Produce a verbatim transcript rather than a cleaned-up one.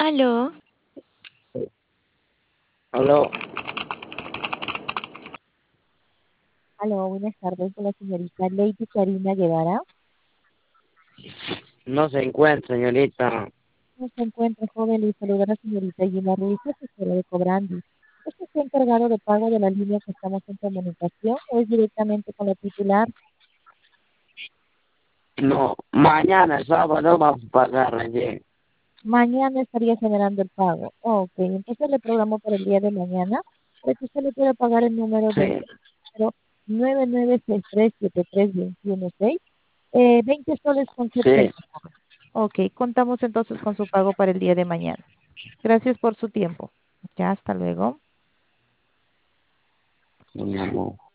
Aló, Aló, Aló, buenas tardes con la señorita Lady Karina Guevara. no se encuentra, señorita. ¿Cómo se encuentra, joven? Le saluda la señorita Gina Ruiz, asesora de Cobrandi. ¿Usted está encargado de pago de la línea que estamos en comunicación o es directamente con la titular? No, mañana, sábado, vamos a pagar ayer. Mañana estaría generando el pago. Ok, entonces le programo para el día de mañana para que usted le pueda pagar el número de Sí, nueve nueve seis tres siete tres dos uno seis, eh, veinte soles con sí, setenta. Ok, contamos entonces con su pago para el día de mañana. Gracias por su tiempo. Ya, hasta luego. mi amor.